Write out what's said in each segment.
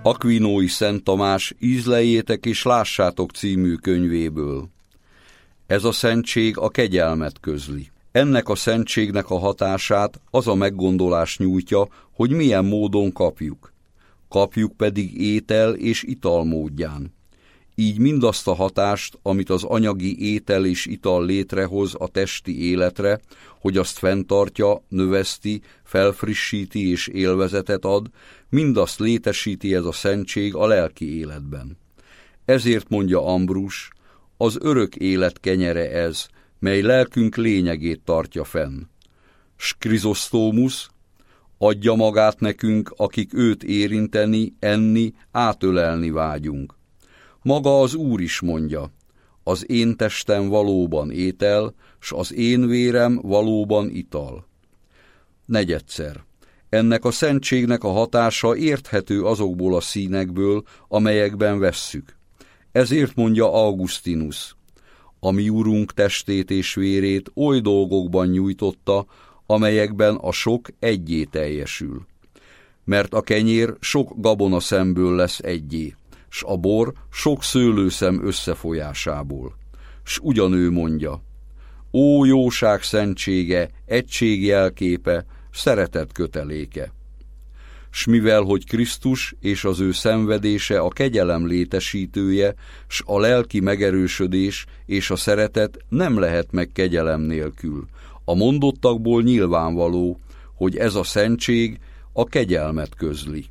Akvinói Szent Tamás Ízleljétek és lássátok című könyvéből. Ez a szentség a kegyelmet közli. Ennek a szentségnek a hatását az a meggondolás nyújtja, hogy milyen módon kapjuk. Kapjuk pedig étel és ital módján. Így mindazt a hatást, amit az anyagi étel és ital létrehoz a testi életre, hogy azt fenntartja, növeszti, felfrissíti és élvezetet ad, mindazt létesíti ez a szentség a lelki életben. Ezért mondja Ambrus, az örök élet kenyere ez, mely lelkünk lényegét tartja fenn. S Krizosztómusz, adja magát nekünk, akik őt érinteni, enni, átölelni vágyunk. Maga az Úr is mondja, az én testem valóban étel, s az én vérem valóban ital. Negyedszer. Ennek a szentségnek a hatása érthető azokból a színekből, amelyekben vesszük. Ezért mondja Augustinus, a mi Urunk testét és vérét oly dolgokban nyújtotta, amelyekben a sok egyé teljesül. Mert a kenyér sok gabonaszemből lesz egyé, s a bor sok szőlőszem összefolyásából. S ugyanő mondja, ó jóság szentsége, egység jelképe, szeretet köteléke. S mivel, hogy Krisztus és az ő szenvedése a kegyelem létesítője, s a lelki megerősödés és a szeretet nem lehet meg kegyelem nélkül, a mondottakból nyilvánvaló, hogy ez a szentség a kegyelmet közli.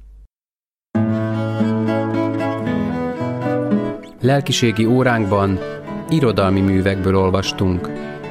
Lelkiségi óránkban irodalmi művekből olvastunk.